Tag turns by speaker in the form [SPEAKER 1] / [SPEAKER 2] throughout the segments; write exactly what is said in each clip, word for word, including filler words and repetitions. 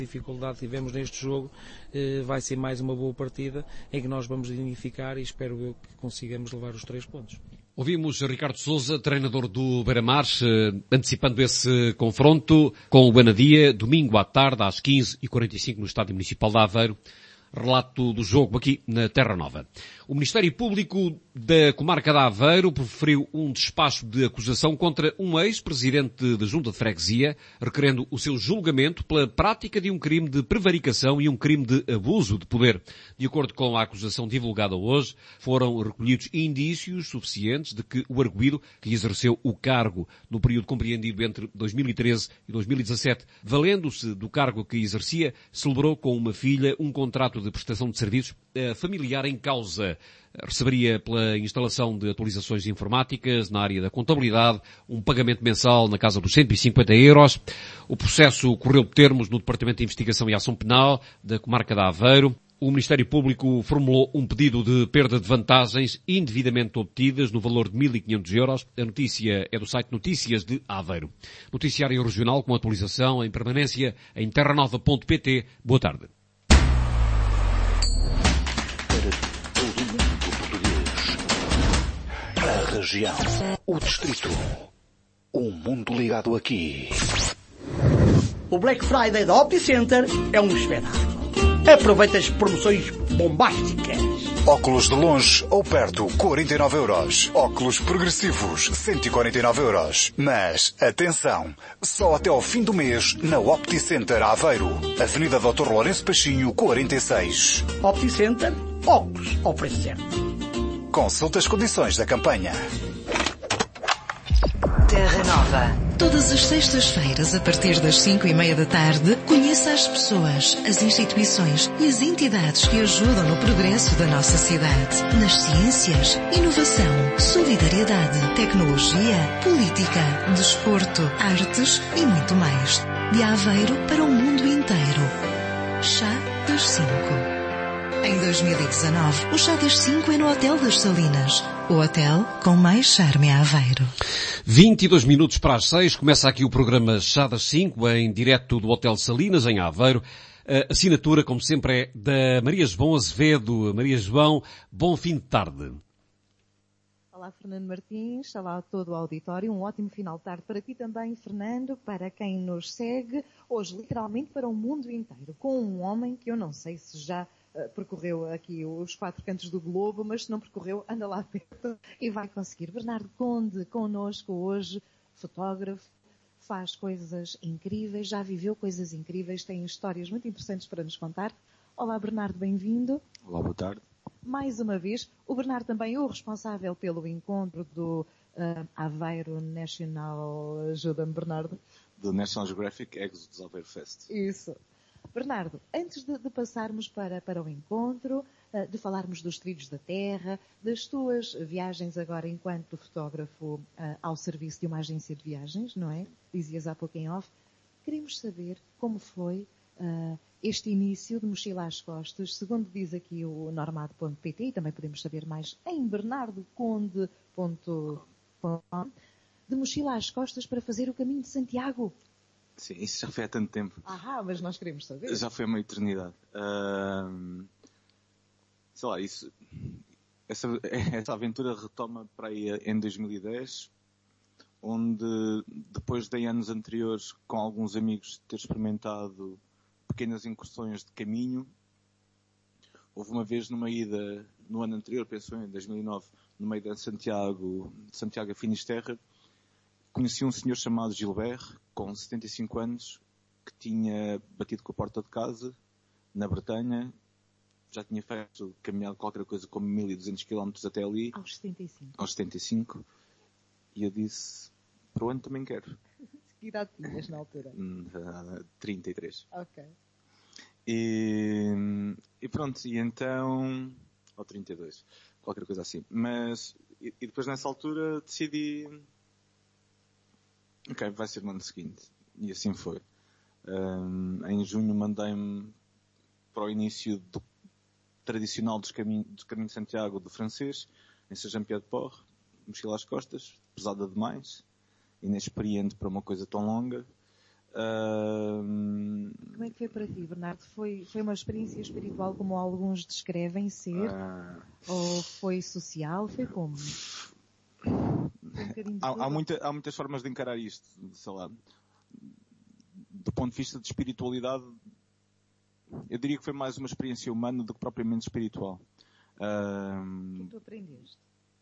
[SPEAKER 1] dificuldade que tivemos neste jogo, eh, vai ser mais uma boa partida em que nós vamos dignificar e espero eu que consigamos levar os três pontos.
[SPEAKER 2] Ouvimos Ricardo Sousa, treinador do Beira-Mar, antecipando esse confronto com o Anadia, domingo à tarde, às quinze e quarenta e cinco, no Estádio Municipal de Aveiro. Relato do jogo aqui na Terra Nova. O Ministério Público da Comarca de Aveiro proferiu um despacho de acusação contra um ex-presidente da Junta de Freguesia, requerendo o seu julgamento pela prática de um crime de prevaricação e um crime de abuso de poder. De acordo com a acusação divulgada hoje, foram recolhidos indícios suficientes de que o arguido, que exerceu o cargo no período compreendido entre dois mil e treze e dois mil e dezassete, valendo-se do cargo que exercia, celebrou com uma filha um contrato de prestação de serviços familiar em causa. Receberia pela instalação de atualizações informáticas na área da contabilidade um pagamento mensal na casa dos cento e cinquenta euros. O processo correu termos no Departamento de Investigação e Ação Penal da Comarca de Aveiro. O Ministério Público formulou um pedido de perda de vantagens indevidamente obtidas no valor de mil e quinhentos euros. A notícia é do site Notícias de Aveiro. Noticiário regional com atualização em permanência em terranova ponto pt. Boa tarde.
[SPEAKER 3] A região, o distrito, o mundo ligado aqui.
[SPEAKER 4] O Black Friday da OptiCenter é um espetáculo. Aproveita as promoções bombásticas.
[SPEAKER 3] Óculos de longe ou perto, quarenta e nove euros. Óculos progressivos, cento e quarenta e nove euros. Mas, atenção, só até ao fim do mês na OptiCenter Aveiro. Avenida doutor Lourenço Pachinho, quarenta e seis.
[SPEAKER 4] OptiCenter, óculos ao preço certo.
[SPEAKER 3] Consulta as condições da campanha.
[SPEAKER 5] Terra Nova. Todas as sextas-feiras, a partir das cinco e meia da tarde, conheça as pessoas, as instituições e as entidades que ajudam no progresso da nossa cidade. Nas ciências, inovação, solidariedade, tecnologia, política, desporto, artes e muito mais. De Aveiro para o mundo inteiro. Chá das cinco. Em dois mil e dezanove, o Chá das cinco é no Hotel das Salinas. O hotel com mais charme a Aveiro.
[SPEAKER 2] vinte e dois minutos para as seis, começa aqui o programa Chá das cinco, em direto do Hotel Salinas, em Aveiro. A assinatura, como sempre, é da Maria João Azevedo. Maria João, bom fim de tarde.
[SPEAKER 6] Olá, Fernando Martins. Olá a todo o auditório. Um ótimo final de tarde para ti também, Fernando, para quem nos segue, hoje literalmente para o mundo inteiro, com um homem que eu não sei se já uh, percorreu aqui os quatro cantos do globo, mas se não percorreu, anda lá perto e vai conseguir. Bernardo Conde, connosco hoje, fotógrafo, faz coisas incríveis, já viveu coisas incríveis, tem histórias muito interessantes para nos contar. Olá, Bernardo, bem-vindo.
[SPEAKER 7] Olá, boa tarde.
[SPEAKER 6] Mais uma vez, o Bernardo também é o responsável pelo encontro do uh, Aveiro National... Ajuda-me, Bernardo.
[SPEAKER 7] Do National Geographic Exodus Aveiro Fest.
[SPEAKER 6] Isso. Bernardo, antes de, de passarmos para, para o encontro, uh, de falarmos dos trilhos da terra, das tuas viagens agora enquanto fotógrafo uh, ao serviço de uma agência de viagens, não é? Dizias há pouco em off. Queremos saber como foi... Uh, este início de mochila às costas, segundo diz aqui o normado ponto pt, e também podemos saber mais em bernardo conde ponto com, de mochila às costas para fazer o caminho de Santiago.
[SPEAKER 7] Sim, isso já foi há tanto tempo.
[SPEAKER 6] Ah, mas nós queremos saber.
[SPEAKER 7] Já foi uma eternidade. Uh, sei lá, isso, essa, essa aventura retoma para aí em dois mil e dez, onde depois de anos anteriores, com alguns amigos, ter experimentado pequenas incursões de caminho. Houve uma vez numa ida, no ano anterior, penso em dois mil e nove, numa ida de Santiago, de Santiago a Finisterre, conheci um senhor chamado Gilbert, com setenta e cinco anos, que tinha batido com a porta de casa, na Bretanha, já tinha feito, caminhado qualquer coisa como mil e duzentos quilómetros até ali.
[SPEAKER 6] Aos setenta e cinco.
[SPEAKER 7] Aos setenta e cinco. E eu disse, para o ano também quero.
[SPEAKER 6] Que idade tinhas na altura?
[SPEAKER 7] trinta e três.
[SPEAKER 6] Ok.
[SPEAKER 7] E, e pronto, e então... Ou trinta e dois, qualquer coisa assim. Mas, e, e depois nessa altura decidi... Ok, vai ser no ano seguinte. E assim foi. Um, em junho mandei-me para o início do tradicional dos caminhos, dos caminhos de Santiago do francês, em Saint-Jean-Pied-de-Port, mochila às costas, pesada demais, inexperiente para uma coisa tão longa. Uh,
[SPEAKER 6] Como é que foi para ti, Bernardo? Foi, foi uma experiência espiritual como alguns descrevem ser? Uh, ou foi social? Foi como? Foi um bocadinho de
[SPEAKER 7] há, há, muita, há muitas formas de encarar isto, sei lá. Do ponto de vista de espiritualidade, eu diria que foi mais uma experiência humana do que propriamente espiritual. Uh,
[SPEAKER 6] o que tu aprendeste?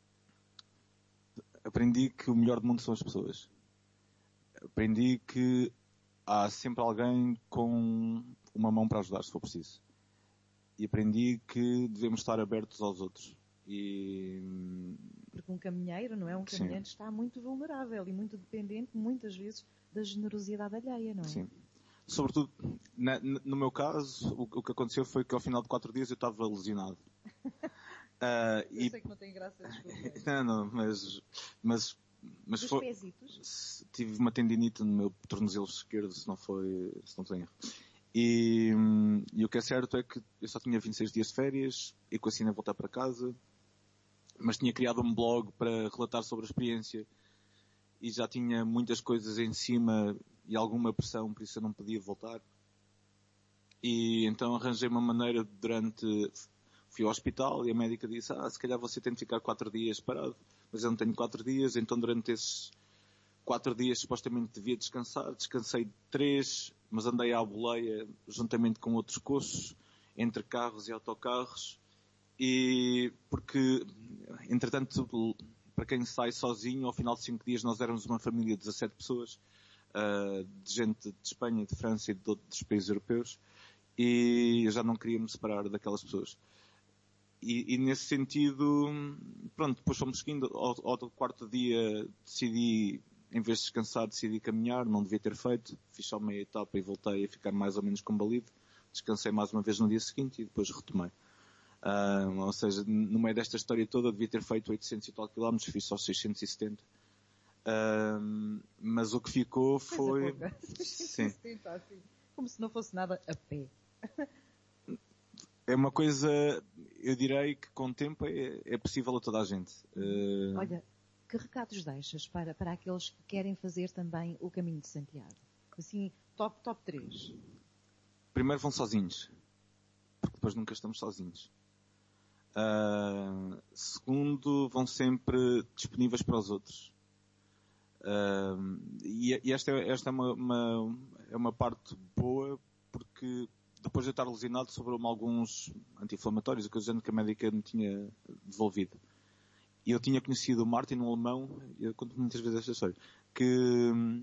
[SPEAKER 7] Aprendi que o melhor do mundo são as pessoas. Aprendi que há sempre alguém com uma mão para ajudar, se for preciso. E aprendi que devemos estar abertos aos outros. E...
[SPEAKER 6] Porque um caminheiro, não é? Um caminhante Sim. está muito vulnerável e muito dependente, muitas vezes, da generosidade alheia, não é?
[SPEAKER 7] Sim. Sobretudo, na, no meu caso, o, o que aconteceu foi que ao final de quatro dias eu estava lesionado.
[SPEAKER 6] Uh, eu e... sei que não tem graça, desculpa.
[SPEAKER 7] Não, não, mas... mas Mas
[SPEAKER 6] Dos
[SPEAKER 7] foi,
[SPEAKER 6] pésitos?
[SPEAKER 7] Tive uma tendinite no meu tornozelo esquerdo, se não foi, se não tenho erro. E, e o que é certo é que eu só tinha vinte e seis dias de férias, e com a Cina voltar para casa, mas tinha criado um blog para relatar sobre a experiência, e já tinha muitas coisas em cima e alguma pressão, por isso eu não podia voltar. E então arranjei uma maneira durante... Fui ao hospital e a médica disse, ah, se calhar você tem de ficar quatro dias parado. Mas eu não tenho quatro dias, então durante esses quatro dias supostamente devia descansar. Descansei três, mas andei à boleia juntamente com outros coxos, entre carros e autocarros. E porque, entretanto, para quem sai sozinho, ao final de cinco dias nós éramos uma família de dezassete pessoas, uh, de gente de Espanha, de França e de outros países europeus. E eu já não queria me separar daquelas pessoas. E, e nesse sentido, pronto, depois fomos seguindo. Ao, ao quarto dia decidi, em vez de descansar, decidi caminhar, não devia ter feito. Fiz só meia etapa e voltei a ficar mais ou menos combalido. Descansei mais uma vez no dia seguinte e depois retomei. Uh, ou seja, no meio desta história toda devia ter feito oitocentos e tal quilómetros, fiz só seiscentos e setenta. Uh, mas o que ficou foi...
[SPEAKER 6] Sim. Assim, como se não fosse nada a pé.
[SPEAKER 7] É uma coisa, eu direi que com o tempo é, é possível a toda a gente. Uh...
[SPEAKER 6] Olha, que recados deixas para, para aqueles que querem fazer também o caminho de Santiago? Assim, top, top três.
[SPEAKER 7] Primeiro vão sozinhos, porque depois nunca estamos sozinhos. Uh... Segundo, vão sempre disponíveis para os outros. Uh... E, e esta, é, esta é, uma, uma, é uma parte boa, porque depois de eu estar lesionado, sobrou-me alguns anti-inflamatórios, a coisa que a médica me tinha devolvido. E eu tinha conhecido o Martin, um alemão, e eu conto muitas vezes esta história, que hum,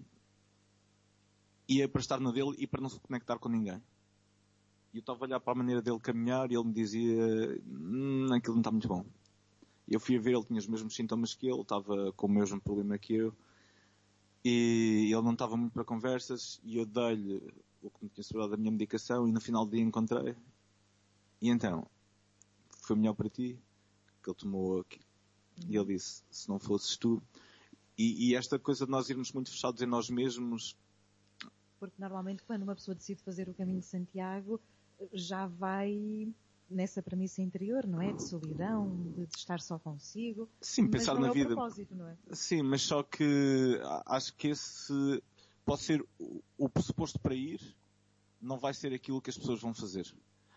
[SPEAKER 7] ia para estar na dele e para não se conectar com ninguém. E eu estava a olhar para a maneira dele caminhar e ele me dizia, hum, aquilo não está muito bom. E eu fui a ver, ele tinha os mesmos sintomas que ele, estava com o mesmo problema que eu. E ele não estava muito para conversas e eu dei-lhe o que me tinha sobrado da minha medicação e no final do dia encontrei. E então, foi melhor para ti que ele tomou aqui. E ele disse, se não fosses tu. E, e esta coisa de nós irmos muito fechados em nós mesmos.
[SPEAKER 6] Porque normalmente quando uma pessoa decide fazer o caminho de Santiago, já vai nessa premissa interior, não é? De solidão, de, de estar só consigo.
[SPEAKER 7] Sim,
[SPEAKER 6] mas
[SPEAKER 7] pensar
[SPEAKER 6] não
[SPEAKER 7] na
[SPEAKER 6] é o
[SPEAKER 7] vida.
[SPEAKER 6] Propósito, não é?
[SPEAKER 7] Sim, mas só que acho que esse pode ser o, o pressuposto para ir, não vai ser aquilo que as pessoas vão fazer.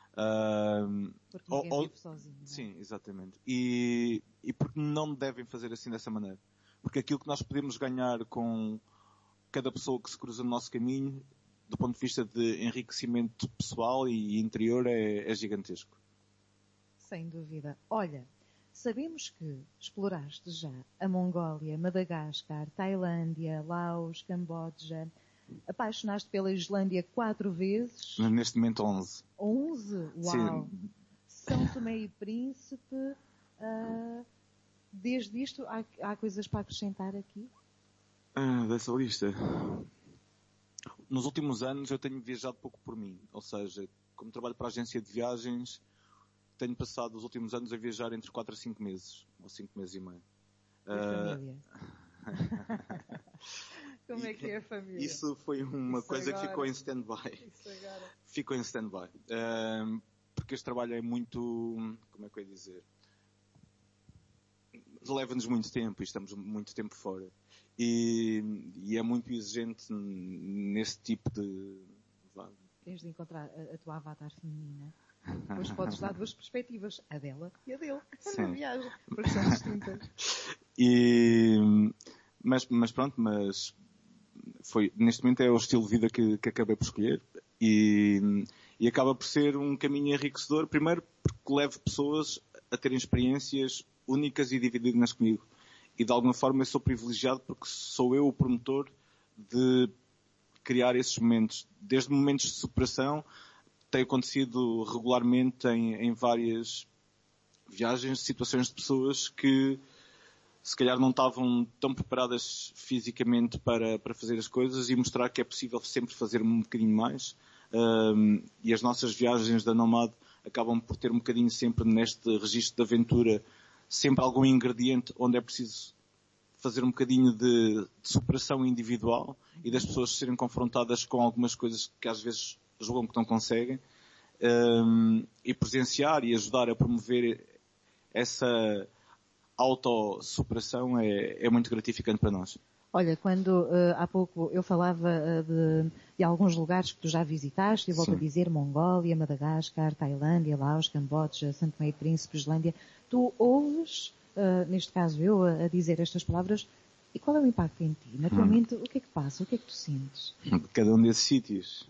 [SPEAKER 7] Uh,
[SPEAKER 6] porque ninguém
[SPEAKER 7] ou,
[SPEAKER 6] vive sozinho, não é?
[SPEAKER 7] Sim, exatamente. E, e porque não devem fazer assim dessa maneira. Porque aquilo que nós podemos ganhar com cada pessoa que se cruza no nosso caminho, do ponto de vista de enriquecimento pessoal e interior, é, é gigantesco.
[SPEAKER 6] Sem dúvida. Olha, sabemos que exploraste já a Mongólia, Madagascar, Tailândia, Laos, Camboja, apaixonaste pela Islândia quatro vezes.
[SPEAKER 7] Neste momento onze.
[SPEAKER 6] onze? Uau!
[SPEAKER 7] Sim.
[SPEAKER 6] São Tomé e Príncipe. Uh, desde isto, há, há coisas para acrescentar aqui?
[SPEAKER 7] Ah, dessa lista. Nos últimos anos eu tenho viajado pouco por mim. Ou seja, como trabalho para a agência de viagens, tenho passado os últimos anos a viajar entre quatro a cinco meses. Ou cinco meses e meio.
[SPEAKER 6] E a família? Como é que é a família?
[SPEAKER 7] Isso foi uma
[SPEAKER 6] Isso
[SPEAKER 7] coisa
[SPEAKER 6] agora.
[SPEAKER 7] que ficou em stand-by.
[SPEAKER 6] Isso agora.
[SPEAKER 7] Ficou em stand-by. Um, porque este trabalho é muito, como é que eu ia dizer? Leva-nos muito tempo e estamos muito tempo fora. e, e é muito exigente nesse tipo de...
[SPEAKER 6] Tens de encontrar a, a tua avatar feminina. Depois podes dar duas perspectivas, a dela e a dele, na viagem, porque são distintas.
[SPEAKER 7] E, mas, mas pronto, mas foi, neste momento é o estilo de vida que, que acabei por escolher e, e acaba por ser um caminho enriquecedor, primeiro porque leva pessoas a terem experiências únicas e divididas comigo. E de alguma forma eu sou privilegiado porque sou eu o promotor de criar esses momentos. Desde momentos de superação, tem acontecido regularmente em, em várias viagens, situações de pessoas que se calhar não estavam tão preparadas fisicamente para, para fazer as coisas e mostrar que é possível sempre fazer um bocadinho mais. Um, e as nossas viagens da Nomad acabam por ter um bocadinho sempre neste registro de aventura, sempre algum ingrediente onde é preciso fazer um bocadinho de, de superação individual e das pessoas serem confrontadas com algumas coisas que às vezes julgam que não conseguem, um, e presenciar e ajudar a promover essa autossuperação é, é muito gratificante para nós.
[SPEAKER 6] Olha, quando uh, há pouco eu falava uh, de, de alguns lugares que tu já visitaste, e volto Sim. a dizer Mongólia, Madagascar, Tailândia, Laos, Camboja, Santo Tomé e Príncipe, Islândia, tu ouves, uh, neste caso eu, a, a dizer estas palavras, e qual é o impacto em ti? Na tua hum. mente, o que é que passa? O que é que tu sentes?
[SPEAKER 7] Cada um desses sítios.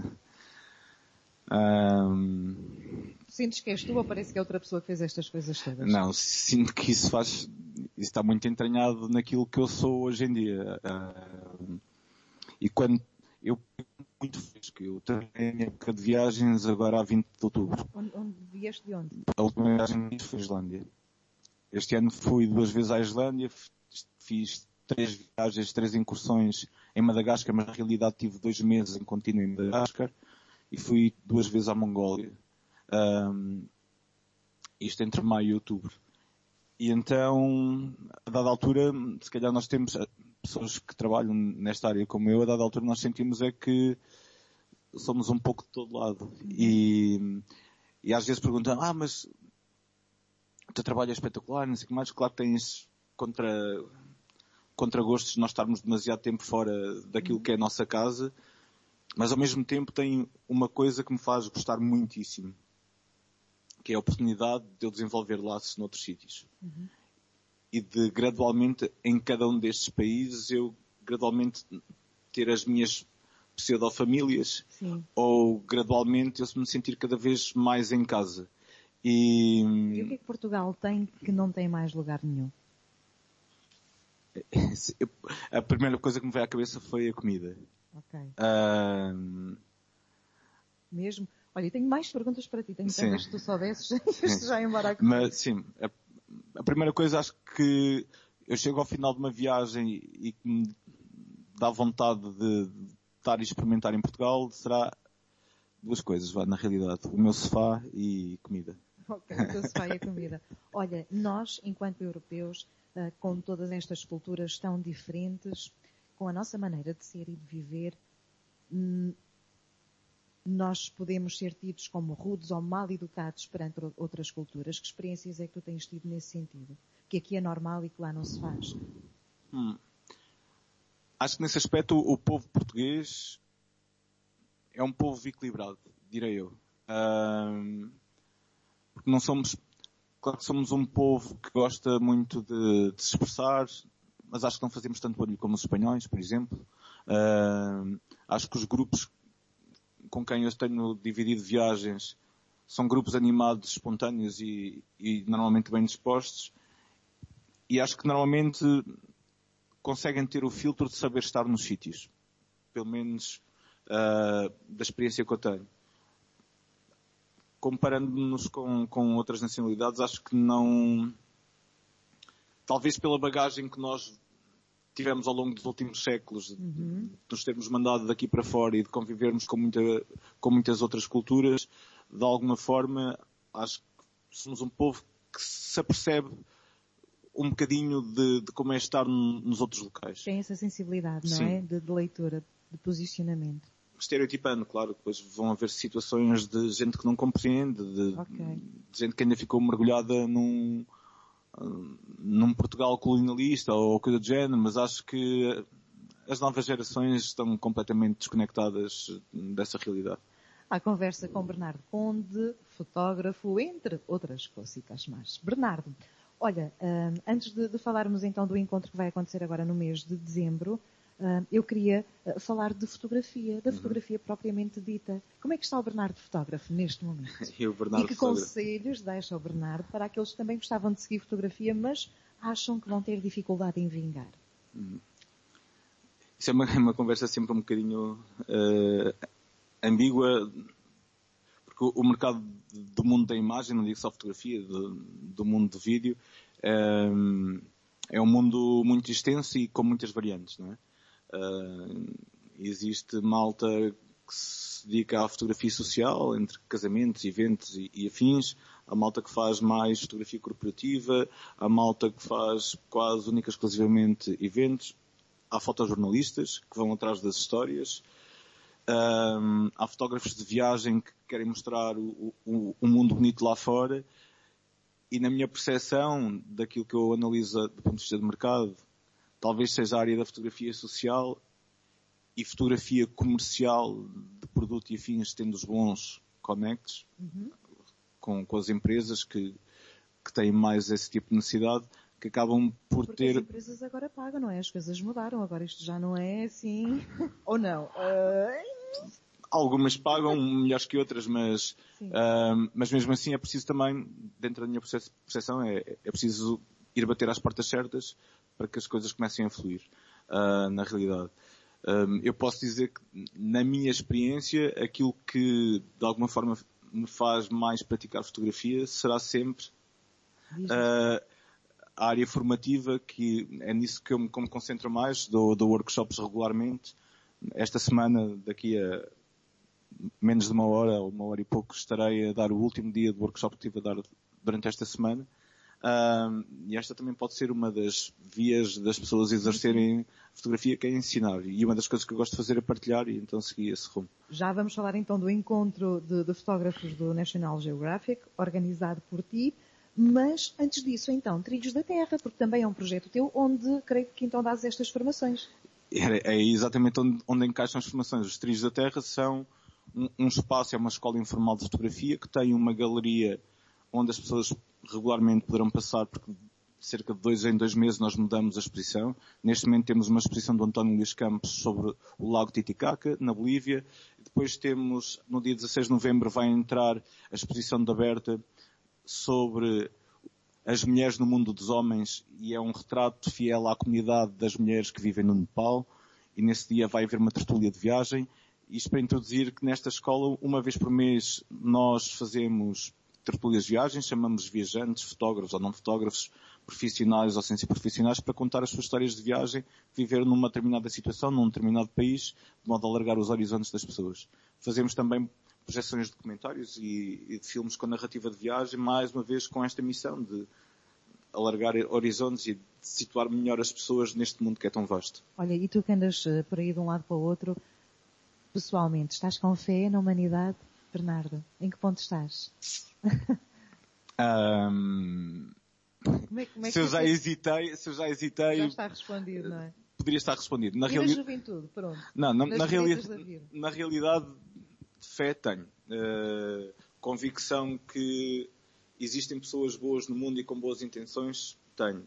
[SPEAKER 7] um...
[SPEAKER 6] Sentes que és tu ou parece que é outra pessoa que fez estas coisas todas?
[SPEAKER 7] Não, sinto que isso faz, isso está muito entranhado naquilo que eu sou hoje em dia. Uh, e quando eu muito feliz que eu tenho a minha época de viagens agora a vinte de outubro.
[SPEAKER 6] Onde, onde vieste de onde?
[SPEAKER 7] A última viagem foi a Islândia. Este ano fui duas vezes à Islândia, fiz três viagens, três incursões em Madagascar, mas na realidade tive dois meses em contínuo em Madagascar e fui duas vezes à Mongólia. Um, isto entre maio e outubro. E então, a dada altura, se calhar nós temos pessoas que trabalham nesta área como eu, a dada altura nós sentimos é que somos um pouco de todo lado. E, e às vezes perguntam, ah, mas o teu trabalho é espetacular, não sei o que mais, claro que tens contra, contragostos de nós estarmos demasiado tempo fora daquilo que é a nossa casa, mas ao mesmo tempo tem uma coisa que me faz gostar muitíssimo, que é a oportunidade de eu desenvolver laços noutros sítios. Uhum. E de gradualmente, em cada um destes países, eu gradualmente ter as minhas pseudo-famílias, Sim. ou gradualmente eu me sentir cada vez mais em casa. E...
[SPEAKER 6] e o que é que Portugal tem que não tem mais lugar nenhum?
[SPEAKER 7] A primeira coisa que me veio à cabeça foi a comida.
[SPEAKER 6] Ok.
[SPEAKER 7] Uh...
[SPEAKER 6] Mesmo? Olha, eu tenho mais perguntas para ti. Tenho tantas que tu soubesses. já embora aqui.
[SPEAKER 7] Mas, sim, a, a primeira coisa, acho que eu chego ao final de uma viagem e, e que me dá vontade de, de estar e experimentar em Portugal, será duas coisas, vá, na realidade. O meu sofá e comida.
[SPEAKER 6] Ok, o teu sofá e a comida. Olha, nós, enquanto europeus, uh, com todas estas culturas tão diferentes, com a nossa maneira de ser e de viver, hum, nós podemos ser tidos como rudes ou mal educados perante outras culturas. Que experiências é que tu tens tido nesse sentido? Que aqui é normal e que lá não se faz?
[SPEAKER 7] Hum. Acho que nesse aspecto o povo português é um povo equilibrado, direi eu. Um, porque não somos, claro que somos um povo que gosta muito de, de se expressar, mas acho que não fazemos tanto barulho como os espanhóis, por exemplo. Um, acho que os grupos com quem eu tenho dividido viagens são grupos animados, espontâneos e, e normalmente bem dispostos. E acho que normalmente conseguem ter o filtro de saber estar nos sítios. Pelo menos uh, da experiência que eu tenho. Comparando-nos com, com outras nacionalidades, acho que não... Talvez pela bagagem que nós tivemos ao longo dos últimos séculos, uhum. de nos termos mandado daqui para fora e de convivermos com, muita, com muitas outras culturas, de alguma forma, acho que somos um povo que se apercebe um bocadinho de, de como é estar nos outros locais.
[SPEAKER 6] Tem essa sensibilidade, não Sim. é? De, de leitura, de posicionamento.
[SPEAKER 7] Estereotipando, claro, depois vão haver situações de gente que não compreende, de, okay. de gente que ainda ficou mergulhada num, num Portugal colonialista ou coisa do género, mas acho que as novas gerações estão completamente desconectadas dessa realidade.
[SPEAKER 6] A conversa com Bernardo Conde, fotógrafo, entre outras cositas mais. Bernardo, olha, antes de, de falarmos então do encontro que vai acontecer agora no mês de dezembro, eu queria falar de fotografia, da fotografia uhum. propriamente dita. Como é que está o Bernardo fotógrafo neste momento?
[SPEAKER 7] E, o Bernardo
[SPEAKER 6] e que
[SPEAKER 7] fotógrafo.
[SPEAKER 6] conselhos deixa o Bernardo para aqueles que também gostavam de seguir fotografia, mas acham que vão ter dificuldade em vingar?
[SPEAKER 7] Uhum. Isso é uma, uma conversa sempre um bocadinho uh, ambígua, porque o, o mercado do mundo da imagem, não digo só fotografia, do, do mundo do vídeo, um, é um mundo muito extenso e com muitas variantes, não é? Uh, existe malta que se dedica à fotografia social, entre casamentos, eventos e, e afins. Há malta que faz mais fotografia corporativa, há malta que faz quase única e exclusivamente eventos. Há fotojornalistas que vão atrás das histórias. Um, há fotógrafos de viagem que querem mostrar o, o, o mundo bonito lá fora. E na minha percepção, daquilo que eu analiso do ponto de vista de mercado, talvez seja a área da fotografia social e fotografia comercial de produto e afins, tendo os bons connects uhum. com, com as empresas que, que têm mais esse tipo de necessidade, que acabam por
[SPEAKER 6] Porque
[SPEAKER 7] ter...
[SPEAKER 6] as empresas agora pagam, não é? As coisas mudaram, agora isto já não é assim... Ou não? Uh...
[SPEAKER 7] Algumas pagam melhores que outras, mas, uh, mas mesmo assim é preciso também, dentro da minha percepção, é, é preciso ir bater às portas certas para que as coisas comecem a fluir, uh, na realidade. Um, eu posso dizer que, na minha experiência, aquilo que de alguma forma me faz mais praticar fotografia será sempre uh, a área formativa, que é nisso que eu me concentro mais, dou, dou workshops regularmente. Esta semana, daqui a menos de uma hora, ou uma hora e pouco, estarei a dar o último dia de workshop que estive a dar durante esta semana. Uh, e esta também pode ser uma das vias das pessoas exercerem fotografia, que é ensinar. E uma das coisas que eu gosto de fazer é partilhar, e então segui esse rumo.
[SPEAKER 6] Já vamos falar então do encontro de, de fotógrafos do National Geographic, organizado por ti. Mas, antes disso, então, Trilhos da Terra, porque também é um projeto teu, onde creio que então dás estas formações.
[SPEAKER 7] É, é exatamente onde, onde encaixam as formações. Os Trilhos da Terra são um, um espaço, é uma escola informal de fotografia, que tem uma galeria onde as pessoas regularmente poderão passar, porque cerca de dois em dois meses nós mudamos a exposição. Neste momento temos uma exposição do António Luís Campos sobre o Lago Titicaca, na Bolívia. Depois temos, no dia dezasseis de novembro, vai entrar a exposição de aberta sobre as mulheres no mundo dos homens, e é um retrato fiel à comunidade das mulheres que vivem no Nepal, e nesse dia vai haver uma tertúlia de viagem. Isto para introduzir que nesta escola, uma vez por mês, nós fazemos tertúlias de viagem, chamamos viajantes, fotógrafos ou não fotógrafos, profissionais ou sem ser profissionais, para contar as suas histórias de viagem, viver numa determinada situação, num determinado país, de modo a alargar os horizontes das pessoas. Fazemos também projeções de documentários e, e de filmes com narrativa de viagem, mais uma vez com esta missão de alargar horizontes e de situar melhor as pessoas neste mundo que é tão vasto.
[SPEAKER 6] Olha, e tu que andas por aí de um lado para o outro, pessoalmente, estás com fé na humanidade, Bernardo? Em que ponto estás?
[SPEAKER 7] um,
[SPEAKER 6] como é, como é
[SPEAKER 7] se, eu já hesitei, se eu já hesitei...
[SPEAKER 6] Já está respondido, não é?
[SPEAKER 7] Poderia estar respondido. Na
[SPEAKER 6] e
[SPEAKER 7] reali...
[SPEAKER 6] na juventude, pronto.
[SPEAKER 7] Não, na,
[SPEAKER 6] Nas
[SPEAKER 7] na, reali...
[SPEAKER 6] da
[SPEAKER 7] na realidade, fé tenho. Uh, convicção que existem pessoas boas no mundo e com boas intenções, tenho.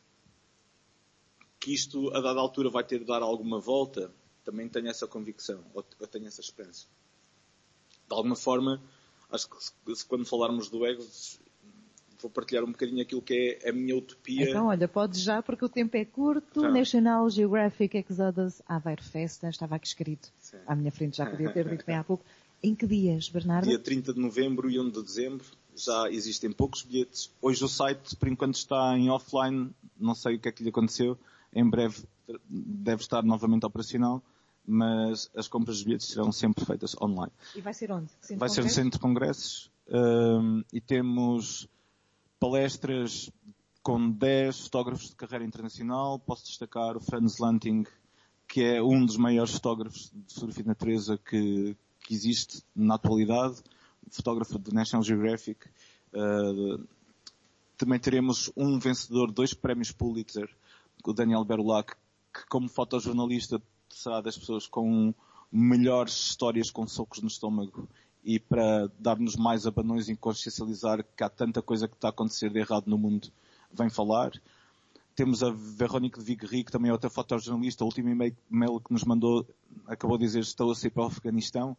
[SPEAKER 7] Que isto, a dada altura, vai ter de dar alguma volta, também tenho essa convicção, ou eu tenho essa esperança. De alguma forma, acho que se, quando falarmos do ego, vou partilhar um bocadinho aquilo que é a minha utopia.
[SPEAKER 6] Então, olha, podes já, porque o tempo é curto.
[SPEAKER 7] Já.
[SPEAKER 6] National Geographic Exodus Aveiro Festa, estava aqui escrito. Sim. À minha frente, já podia ter dito bem há pouco. Em que dias, Bernardo?
[SPEAKER 7] Dia trinta de novembro e um de dezembro. Já existem poucos bilhetes. Hoje o site, por enquanto, está em offline. Não sei o que é que lhe aconteceu. Em breve deve estar novamente operacional. Mas as compras de bilhetes serão sempre feitas online.
[SPEAKER 6] E vai ser onde?
[SPEAKER 7] Centro vai ser no Centro de Congressos. Um, e temos palestras com dez fotógrafos de carreira internacional. Posso destacar o Franz Lanting, que é um dos maiores fotógrafos de fotografia de natureza que, que existe na atualidade. Fotógrafo do National Geographic. Uh, também teremos um vencedor de dois prémios Pulitzer, o Daniel Berulac, que como fotojornalista será das pessoas com melhores histórias com socos no estômago e para dar-nos mais abanões e consciencializar que há tanta coisa que está a acontecer de errado no mundo, vem falar. Temos a Veronique de Viguerie, que também é outra fotojornalista. O último e-mail que nos mandou acabou de dizer: estou a sair para o Afeganistão.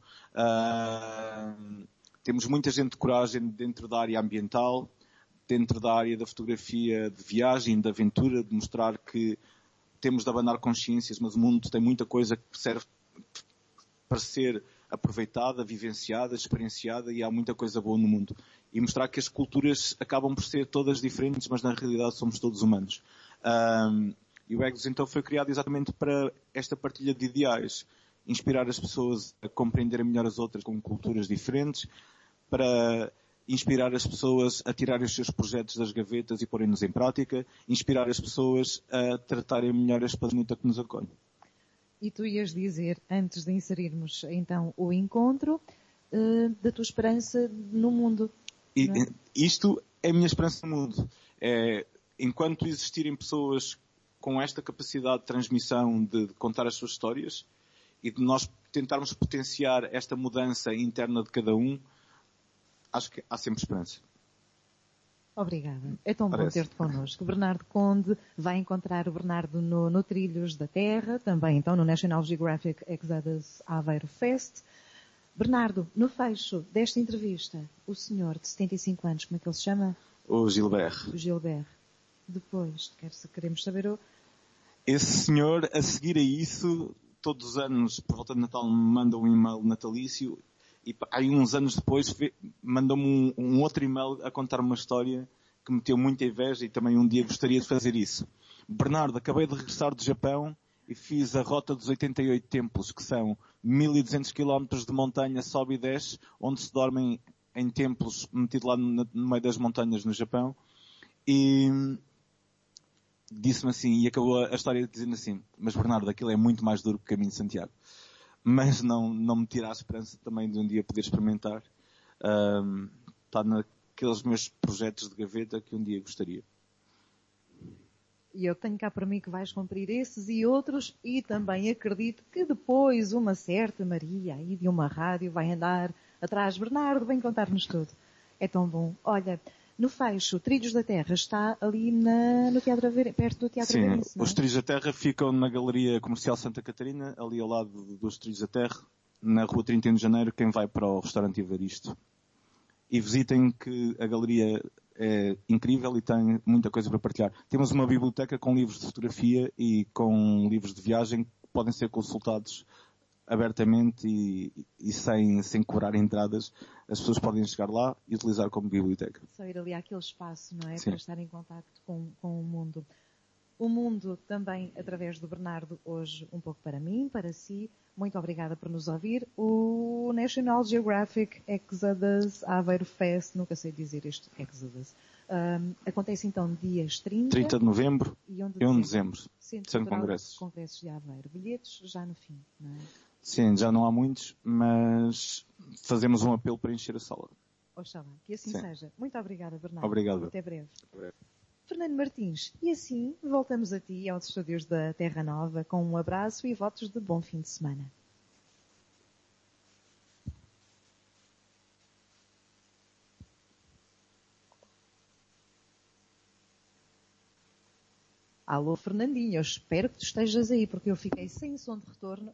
[SPEAKER 7] Uh, temos muita gente de coragem dentro da área ambiental, dentro da área da fotografia de viagem, de aventura, de mostrar que temos de abanar consciências, mas o mundo tem muita coisa que serve para ser aproveitada, vivenciada, experienciada, e há muita coisa boa no mundo. E mostrar que as culturas acabam por ser todas diferentes, mas na realidade somos todos humanos. Um, e o Egos então foi criado exatamente para esta partilha de ideais, inspirar as pessoas a compreenderem melhor as outras com culturas diferentes, para inspirar as pessoas a tirarem os seus projetos das gavetas e porem-nos em prática, inspirar as pessoas a tratarem melhor a espadonita que nos acolhe.
[SPEAKER 6] E tu ias dizer, antes de inserirmos então o encontro, uh, da tua esperança no mundo.
[SPEAKER 7] E,
[SPEAKER 6] é?
[SPEAKER 7] Isto é a minha esperança no mundo. É, enquanto existirem pessoas com esta capacidade de transmissão, de, de contar as suas histórias, e de nós tentarmos potenciar esta mudança interna de cada um, acho que há sempre esperança.
[SPEAKER 6] Obrigada. É tão
[SPEAKER 7] Parece.
[SPEAKER 6] bom ter-te connosco. Bernardo Conde vai encontrar o Bernardo no, no Trilhos da Terra, também então no National Geographic Exodus Aveiro Fest. Bernardo, no fecho desta entrevista, o senhor de setenta e cinco anos, como é que ele se chama?
[SPEAKER 7] O Gilbert.
[SPEAKER 6] O Gilbert. Depois, queremos saber o...
[SPEAKER 7] Esse senhor, a seguir a isso, todos os anos, por volta de Natal, me manda um e-mail natalício. E aí uns anos depois mandou-me um, um outro e-mail a contar uma história que me deu muita inveja e também um dia gostaria de fazer isso. Bernardo, acabei de regressar do Japão e fiz a rota dos oitenta e oito templos, que são mil e duzentos quilómetros de montanha, sobe e desce, onde se dormem em templos metidos lá no, no meio das montanhas no Japão. E disse-me assim, e acabou a história dizendo assim: mas Bernardo, aquilo é muito mais duro que o caminho de Santiago. Mas não, não me tira a esperança também de um dia poder experimentar. Um, está naqueles meus projetos de gaveta que um dia gostaria.
[SPEAKER 6] E eu tenho cá para mim que vais cumprir esses e outros, e também acredito que depois uma certa Maria aí de uma rádio vai andar atrás. Bernardo, vem contar-nos tudo. É tão bom. Olha, no fecho, Trilhos da Terra está ali na, no Teatro Aver... perto do Teatro Aveirense.
[SPEAKER 7] Sim, os Trilhos da Terra ficam na Galeria Comercial Santa Catarina, ali ao lado dos Trilhos da Terra, na Rua trinta e um de Janeiro, quem vai para o restaurante Evaristo. E visitem, que a galeria é incrível e tem muita coisa para partilhar. Temos uma biblioteca com livros de fotografia e com livros de viagem que podem ser consultados abertamente e, e sem, sem cobrar entradas. As pessoas podem chegar lá e utilizar como biblioteca.
[SPEAKER 6] Só ir ali àquele espaço, não é?
[SPEAKER 7] Sim.
[SPEAKER 6] Para estar em contacto com, com o mundo. O mundo também através do Bernardo, hoje um pouco para mim, para si. Muito obrigada por nos ouvir. O National Geographic Exodus Aveiro Fest, nunca sei dizer este Exodus, um, acontece então dias trinta.
[SPEAKER 7] trinta de novembro
[SPEAKER 6] e um de
[SPEAKER 7] e um de
[SPEAKER 6] dezembro.
[SPEAKER 7] dezembro.
[SPEAKER 6] Centro
[SPEAKER 7] Sem
[SPEAKER 6] Cultural
[SPEAKER 7] congressos.
[SPEAKER 6] Congressos de Aveiro. Bilhetes já no fim, não é?
[SPEAKER 7] Sim, já não há muitos, mas fazemos um apelo para encher a sala.
[SPEAKER 6] Oxalá, que assim
[SPEAKER 7] Sim.
[SPEAKER 6] seja. Muito obrigada, Bernardo.
[SPEAKER 7] Obrigado.
[SPEAKER 6] Até breve.
[SPEAKER 7] Até breve.
[SPEAKER 6] Fernando Martins, e assim voltamos a ti, aos estúdios da Terra Nova, com um abraço e votos de bom fim de semana. Alô, Fernandinho, eu espero que tu estejas aí, porque eu fiquei sem som de retorno.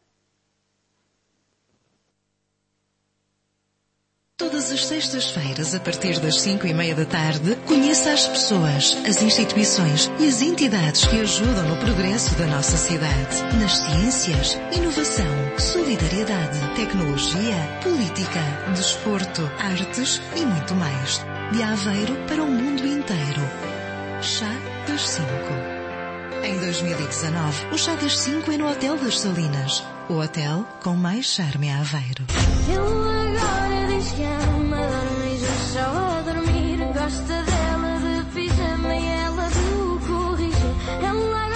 [SPEAKER 5] Todas as sextas-feiras, a partir das cinco e meia da tarde, conheça as pessoas, as instituições e as entidades que ajudam no progresso da nossa cidade. Nas ciências, inovação, solidariedade, tecnologia, política, desporto, artes e muito mais. De Aveiro para o mundo inteiro. Chá das cinco. Em dois mil e dezanove, o Chá das cinco é no Hotel das Salinas. O hotel com mais charme a Aveiro.
[SPEAKER 8] Eu agora deixar